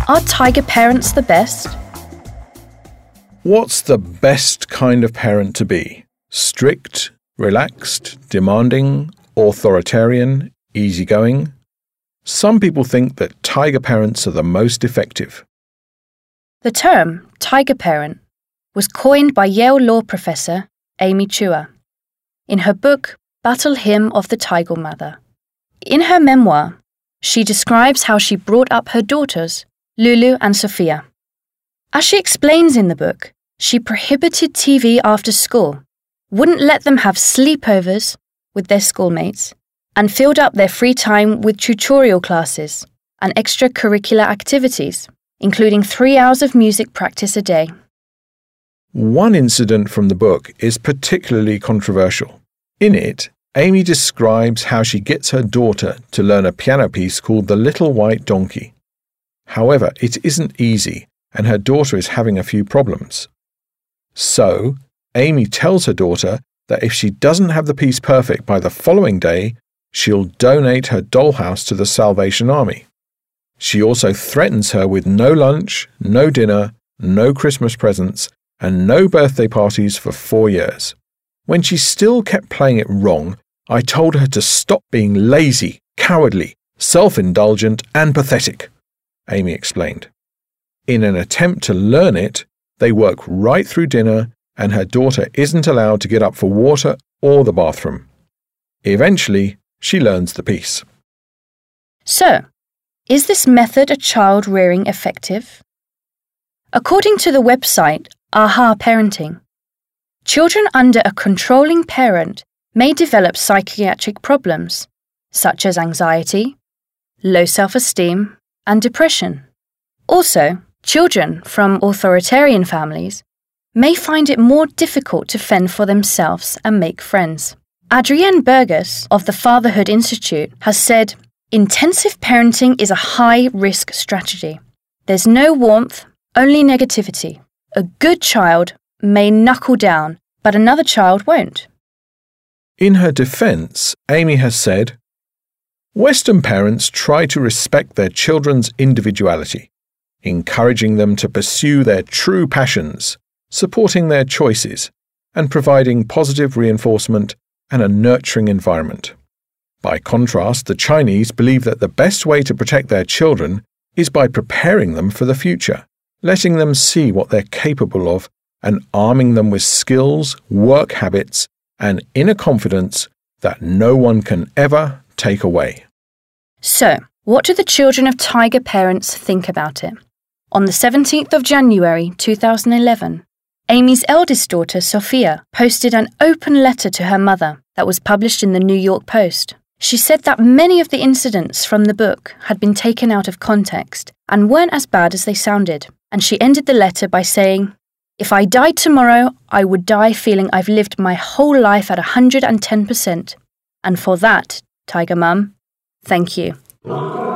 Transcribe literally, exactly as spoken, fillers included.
Are tiger parents the best? What's the best kind of parent to be? Strict, relaxed, demanding, authoritarian, easygoing? Some people think that tiger parents are the most effective. The term tiger parent was coined by Yale law professor Amy Chua in her book Battle Hymn of the Tiger Mother. In her memoir, she describes how she brought up her daughters, Lulu and Sophia. As she explains in the book, she prohibited T V after school, wouldn't let them have sleepovers with their schoolmates, and filled up their free time with tutorial classes and extracurricular activities, including three hours of music practice a day. One incident from the book is particularly controversial. In it, Amy describes how she gets her daughter to learn a piano piece called The Little White Donkey. However, it isn't easy, and her daughter is having a few problems. So, Amy tells her daughter that if she doesn't have the piece perfect by the following day, she'll donate her dollhouse to the Salvation Army. She also threatens her with no lunch, no dinner, no Christmas presents, and no birthday parties for four years. When she still kept playing it wrong, I told her to stop being lazy, cowardly, self-indulgent, and pathetic, Amy explained. In an attempt to learn it, they work right through dinner, and her daughter isn't allowed to get up for water or the bathroom. Eventually, she learns the piece. So, is this method of child rearing effective? According to the website Aha Parenting, children under a controlling parent may develop psychiatric problems, such as anxiety, low self-esteem, and depression. Also, children from authoritarian families may find it more difficult to fend for themselves and make friends. Adrienne Burgess of the Fatherhood Institute has said, "Intensive parenting is a high-risk strategy. There's no warmth, only negativity. A good child may knuckle down, but another child won't." In her defense, Amy has said, Western parents try to respect their children's individuality, encouraging them to pursue their true passions, supporting their choices, and providing positive reinforcement and a nurturing environment. By contrast, the Chinese believe that the best way to protect their children is by preparing them for the future, letting them see what they're capable of, and arming them with skills, work habits, and inner confidence that no one can ever take away. So, what do the children of tiger parents think about it? On the seventeenth of January two thousand eleven, Amy's eldest daughter, Sophia, posted an open letter to her mother that was published in the New York Post. She said that many of the incidents from the book had been taken out of context and weren't as bad as they sounded, and she ended the letter by saying, "If I died tomorrow, I would die feeling I've lived my whole life at one hundred ten percent. And for that, Tiger Mum, thank you."